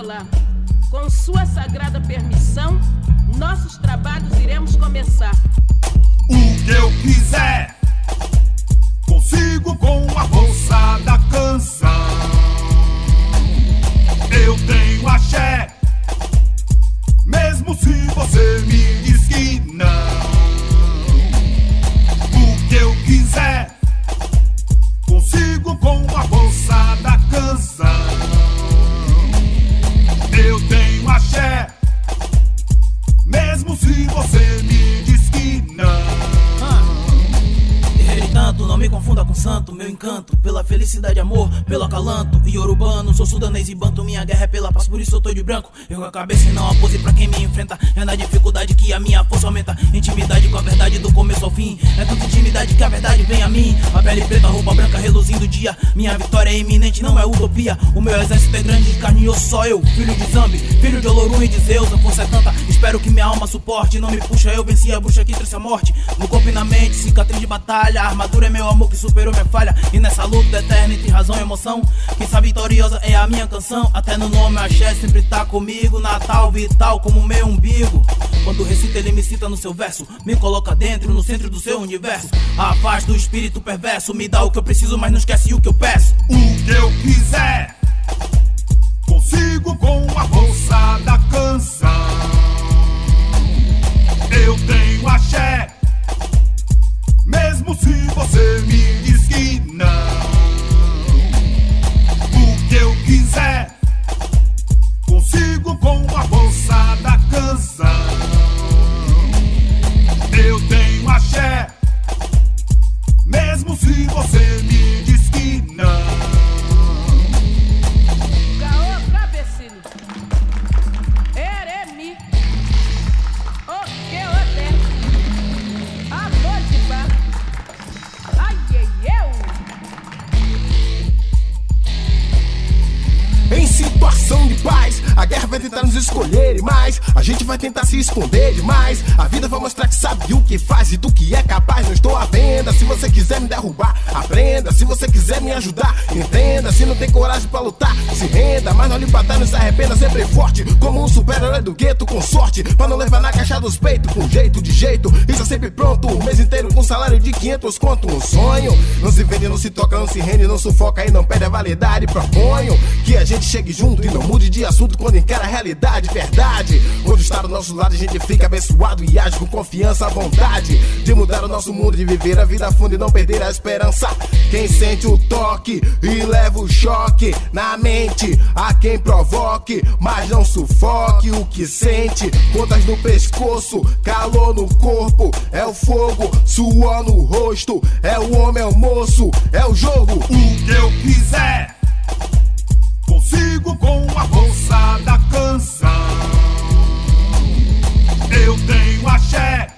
Olá, com sua sagrada permissão, nossos trabalhos iremos começar. O que eu quiser, consigo com a força da canção. Eu tenho axé, mesmo se você me diz que não. O que eu quiser, consigo com a força da canção. Eu tenho axé, mesmo se você me diz que não. Tanto, não me confunda com santo, meu encanto pela felicidade, amor, pelo acalanto. E urbano, sou sudanês e banto, minha guerra é pela paz, por isso eu tô de branco. Eu com a cabeça e não a pose pra quem me enfrenta. É na dificuldade que a minha força aumenta. Intimidade com a verdade do começo ao fim. É tanta intimidade que a verdade vem a mim. A pele preta, roupa branca, reluzindo o dia. Minha vitória é iminente, não é utopia. O meu exército é grande de carne e osso, só eu. Filho de Zambi, filho de Olorum e de Zeus. A força é tanta, espero que minha alma suporte. Não me puxa, eu venci a bruxa que trouxe a morte. No corpo e na mente, cicatriz de batalha. A armadura é meu amor que superou minha falha. E nessa luta eterna entre razão e emoção, quem sabe vitoriosa é a minha canção. Até no nome axé sempre tá comigo. Natal vital como meu umbigo. Quando recita ele me cita no seu verso. Me coloca dentro, no centro do seu universo. Afasta do espírito perverso. Me dá o que eu preciso, mas não esquece o que eu peço. O que eu quiser, consigo com a força da canção. Eu tenho axé, mesmo se você me diz que não. O que eu quiser, consigo com a força da canção. Eu tenho axé, mesmo se você me diz que não. Caô, cabecilho, eremi, o que eu até, amor de bar, ai, eu. Em situação de paz, a guerra vai tentar nos escolher e mais. A gente vai tentar se esconder demais. A vida vai mostrar que sabe o que faz e do que é capaz. Não estou à venda, se você quiser me derrubar, aprenda. Se você quiser me ajudar, entenda. Se não tem coragem pra lutar, se renda. Mas não olhe pra trás, não se arrependa, sempre forte. Como um super-herói do gueto, com sorte. Pra não levar na caixa dos peitos, com jeito de jeito. Isso é sempre pronto, o mês inteiro com salário de 500 conto. Um sonho, não se vende, não se toca, não se rende, não sufoca e não perde a validade. Proponho que a gente chegue junto e não mude de assunto quando encara a realidade, verdade. Quando está do nosso lado a gente fica abençoado e age com confiança, à vontade de mudar o nosso mundo, de viver a vida a fundo e não perder a esperança. Quem sente o toque e leva o choque na mente, a quem provoque, mas não sufoque o que sente. Contas no pescoço, calor no corpo, é o fogo, suor no rosto, é o homem, é o moço, é o jogo. O que eu quiser, consigo com a força da canção. Eu tenho axé,